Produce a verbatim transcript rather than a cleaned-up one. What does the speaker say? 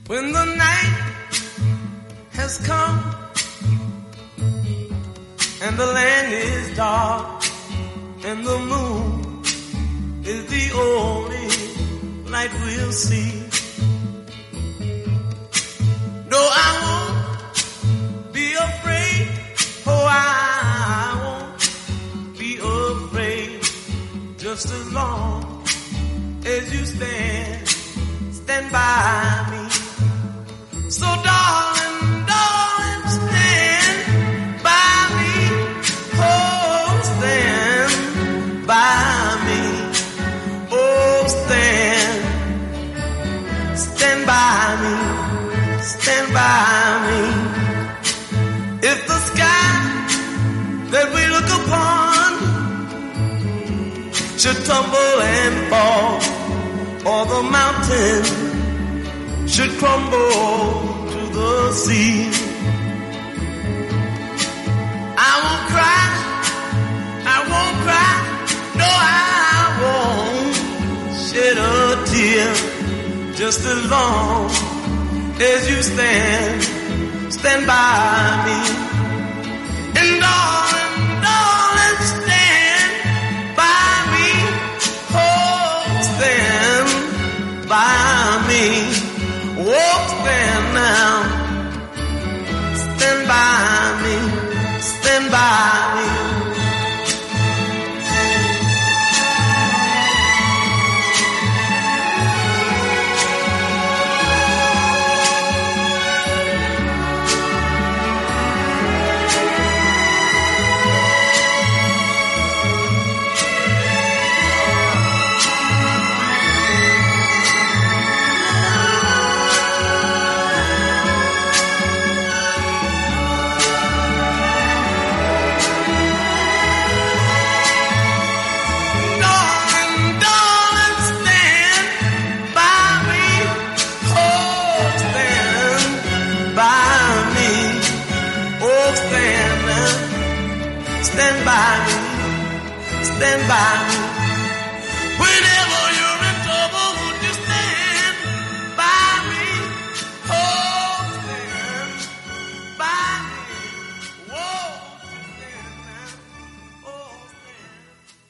When the night has come and the land is dark and the moon is the only light we'll see. No, I won't be afraid. Oh, I won't be afraid. Just as long as you stand, stand by me. So darling, darling, stand by me. Oh, stand by me. Oh, stand, stand by me. Stand by me. If the sky that we look upon should tumble and fall, or the mountain should crumble to the sea, I won't cry, I won't cry, no, I won't shed a tear. Just as long as you stand, stand by me. And darling, darling, stand by me. Oh, stand by me. Oh, stand now. Stand by me. Stand by me. Stand by me, stand by me.